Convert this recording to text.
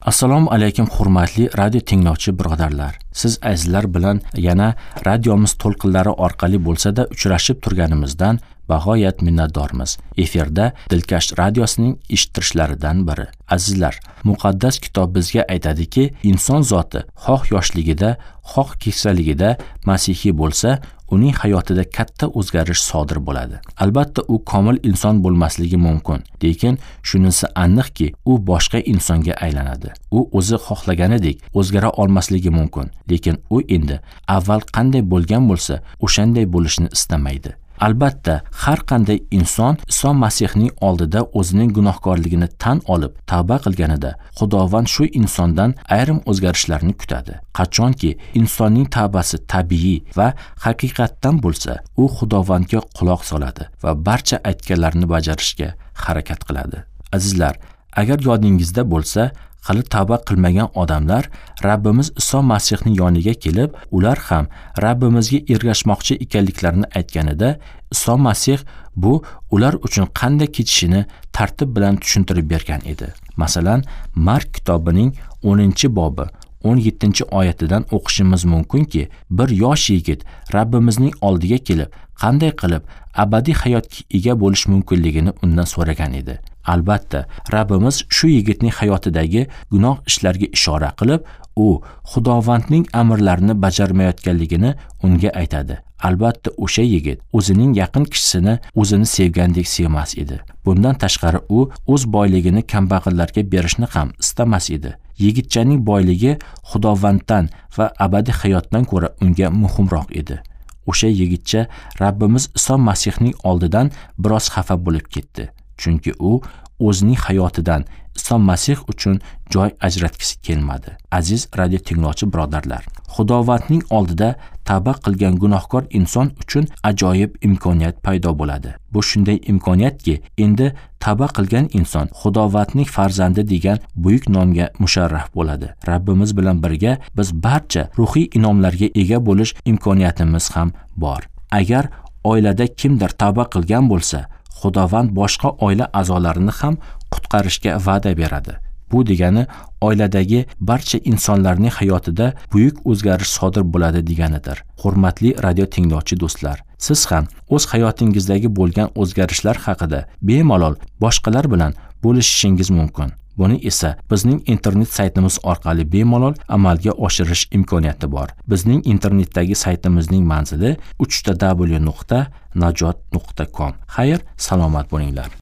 Assalomu alaykum hurmatli radio tinglovchi birodarlar. Siz azizlar bilan yana radiomiz to'lqinlari orqali bo'lsa-da uchrashib turganimizdan bag'oyat minnatdormiz. Efirda Dilkash radiosining eshittirishlaridan biri. Azizlar, muqaddas kitob bizga aytadiki, inson zoti xoh yoshligida, xoh keksaligida masihiy bo'lsa, uning hayotida katta o'zgarish sodir bo'ladi. Albatta u komil inson bo'lmasligi mumkin, lekin shunisi aniqki, u boshqa insonga aylanadi. U o'zi xohlaganidek o'zgara olmasligi mumkin, lekin u endi avval qanday bo'lgan bo'lsa, o'shanday bo'lishni istamaydi. Albatta, har qanday inson Iso Masihning oldida o'zining gunohkorligini tan olib, tavba qilganida, Xudovand shu insondan ayrim o'zgarishlarni kutadi. Qachonki insonning tavbasi tabiiy va haqiqatdan bo'lsa, u Xudovandga quloq soladi va barcha aytganlarini bajarishga harakat qiladi. Azizlar, agar yodingizda bo'lsa, hali tavba qilmagan odamlar Rabbimiz Iso Masihning yoniga kelib, ular ham Rabbimizga ergashmoqchi ekanliklarini aytganida, Iso Masih bu ular uchun qanday kechishini tartib bilan tushuntirib bergan edi. Masalan, Mark kitobining 10-bobi 17-oyatidan o'qishimiz mumkinki, bir yosh yigit Rabbimizning oldiga kelib, qanday qilib abadiy hayotga ega bo'lish mumkinligini undan so'ragan edi. Albatta, Rabbimiz shu yigitning hayotidagi gunoh ishlarga ishora qilib, u Xudovandning amrlarini bajarmayotganligini unga aytadi. Albatta, o'sha yigit o'zining yaqin kishisini o'zini sevgandek sevmas edi. Bundan tashqari u o'z boyligini kambag'allarga berishni ham istamas edi. Yigitchaning boyligi Xudovanddan va abadiy hayotdan ko'ra unga muhimroq edi. O'sha yigitcha Rabbimiz Iso Masihning oldidan biroz xafa bo'lib ketdi. Chunki u o'zining hayotidan Iso Masih uchun joy ajratgisi kelmadi. Aziz radio tinglovchi birodarlar, Xudovandning oldida tavba qilgan gunohkor inson uchun ajoyib imkoniyat paydo bo'ladi. Bu shunday imkoniyatki, endi tavba qilgan inson Xudovandning farzandi degan buyuk nomga musharraf bo'ladi. Rabbimiz bilan birga biz barcha ruhiy inomlarga ega bo'lish imkoniyatimiz ham bor. Agar oilada kimdir tavba qilgan bo'lsa, Xudovand boshqa oila a'zolarini ham qutqarishga va'da beradi. Bu degani oiladagi barcha insonlarning hayotida buyuk o'zgarish sodir bo'ladi deganidir. Hurmatli radio tinglovchi do'stlar, siz ham o'z hayotingizdagi bo'lgan o'zgarishlar haqida bemalol boshqalar bilan bo'lishishingiz mumkin. Buni esa bizning internet saytimiz orqali bemalol amalga oshirish imkoniyati bor. Bizning internetdagi saytimizning manzili www.najot.com. Xayr, salomat bo'linglar.